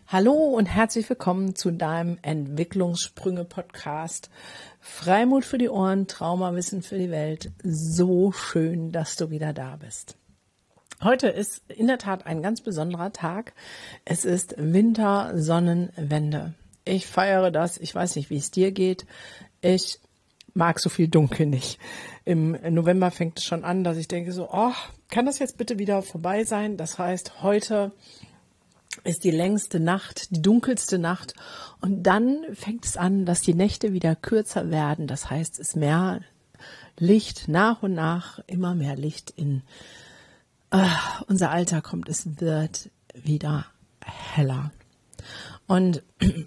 Hallo und herzlich willkommen zu deinem Entwicklungssprünge-Podcast. Freimut für die Ohren, Traumawissen für die Welt. So schön, dass du wieder da bist. Heute ist in der Tat ein ganz besonderer Tag. Es ist Wintersonnenwende. Ich feiere das. Ich weiß nicht, wie es dir geht. Ich mag so viel Dunkel nicht. Im November fängt es schon an, dass ich denke so, kann das jetzt bitte wieder vorbei sein? Das heißt, heute ist die längste Nacht, die dunkelste Nacht, und dann fängt es an, dass die Nächte wieder kürzer werden. Das heißt, es ist mehr Licht, nach und nach immer mehr Licht in unser Alter kommt. Es wird wieder heller. Und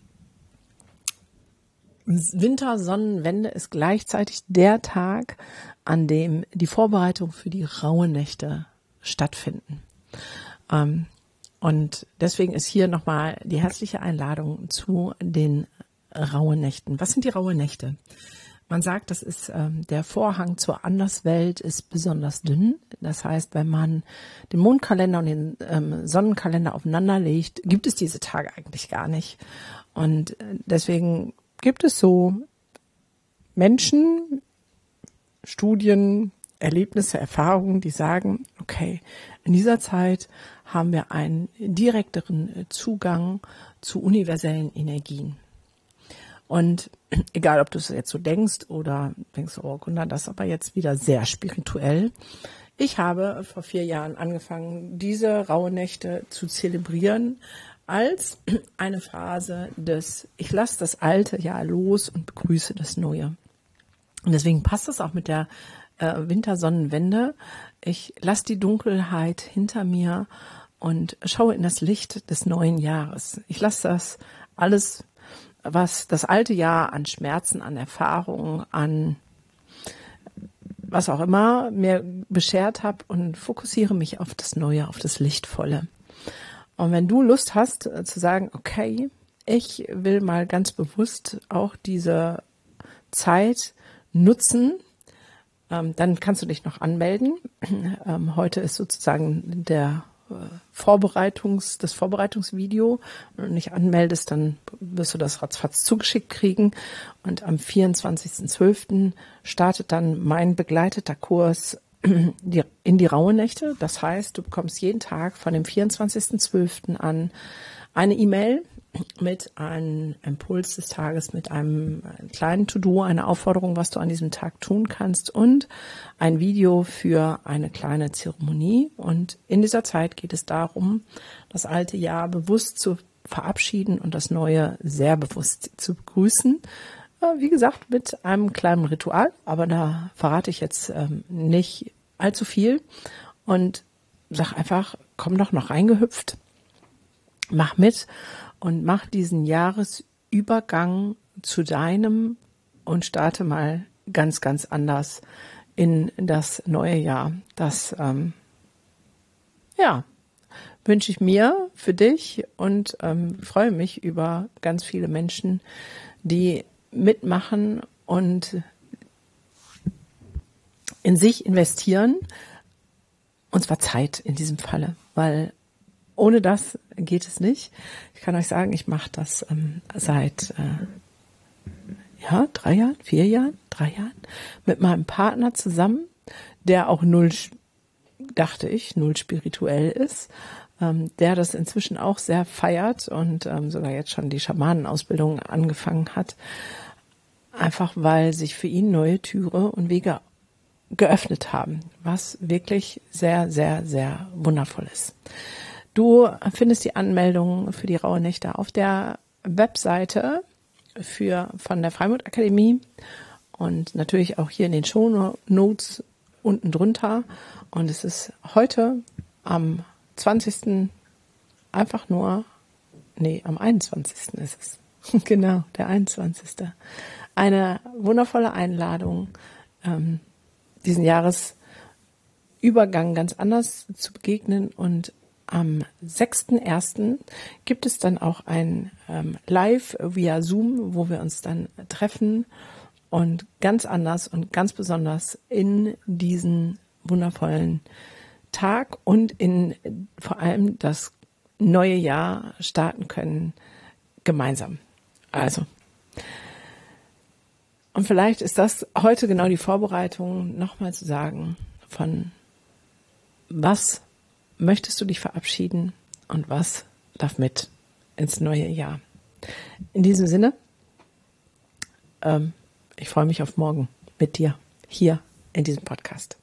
Wintersonnenwende ist gleichzeitig der Tag, an dem die Vorbereitungen für die rauen Nächte stattfinden. Und deswegen ist hier nochmal die herzliche Einladung zu den rauen Nächten. Was sind die rauen Nächte? Man sagt, das ist der Vorhang zur Anderswelt ist besonders dünn. Das heißt, wenn man den Mondkalender und den Sonnenkalender aufeinander legt, gibt es diese Tage eigentlich gar nicht. Und deswegen gibt es so Menschen, Studien, Erlebnisse, Erfahrungen, die sagen, okay, in dieser Zeit haben wir einen direkteren Zugang zu universellen Energien. Und egal, ob du es jetzt so denkst oder denkst, oh Gunnar, das ist aber jetzt wieder sehr spirituell. Ich habe vor 4 Jahren angefangen, diese rauen Nächte zu zelebrieren als eine Phase des, ich lasse das alte Jahr los und begrüße das Neue. Und deswegen passt das auch mit der Wintersonnenwende. Ich lasse die Dunkelheit hinter mir und schaue in das Licht des neuen Jahres. Ich lasse das alles, was das alte Jahr an Schmerzen, an Erfahrungen, an was auch immer mir beschert habe, und fokussiere mich auf das Neue, auf das Lichtvolle. Und wenn du Lust hast zu sagen, okay, ich will mal ganz bewusst auch diese Zeit nutzen, dann kannst du dich noch anmelden. Heute ist sozusagen das Vorbereitungsvideo. Wenn du dich anmeldest, dann wirst du das ratzfatz zugeschickt kriegen. Und am 24.12. startet dann mein begleiteter Kurs in die rauen Nächte. Das heißt, du bekommst jeden Tag von dem 24.12. an eine E-Mail mit einem Impuls des Tages, mit einem kleinen To-Do, eine Aufforderung, was du an diesem Tag tun kannst, und ein Video für eine kleine Zeremonie. Und in dieser Zeit geht es darum, das alte Jahr bewusst zu verabschieden und das neue sehr bewusst zu begrüßen. Wie gesagt, mit einem kleinen Ritual, aber da verrate ich jetzt nicht allzu viel und sag einfach, komm doch noch reingehüpft, mach mit und mach diesen Jahresübergang zu deinem und starte mal ganz, ganz anders in das neue Jahr. Das wünsche ich mir für dich und freue mich über ganz viele Menschen, die mitmachen und in sich investieren, und zwar Zeit in diesem Falle, weil ohne das geht es nicht. Ich kann euch sagen, ich mache das seit 3 Jahren, 4 Jahren, 3 Jahren mit meinem Partner zusammen, der auch null spirituell ist, der das inzwischen auch sehr feiert und sogar jetzt schon die Schamanenausbildung angefangen hat, einfach weil sich für ihn neue Türe und Wege geöffnet haben, was wirklich sehr, sehr, sehr wundervoll ist. Du findest die Anmeldung für die rauen Nächte auf der Webseite von der Freimut Akademie und natürlich auch hier in den Shownotes unten drunter. Und es ist heute am 20. am 21. ist es. Genau, der 21. Eine wundervolle Einladung, diesen Jahresübergang ganz anders zu begegnen. Und am 6.1. gibt es dann auch ein Live via Zoom, wo wir uns dann treffen und ganz anders und ganz besonders in diesen wundervollen Tag und in vor allem das neue Jahr starten können, gemeinsam. Also, und vielleicht ist das heute genau die Vorbereitung, nochmal zu sagen, von was möchtest du dich verabschieden und was darf mit ins neue Jahr. In diesem Sinne, ich freue mich auf morgen mit dir hier in diesem Podcast.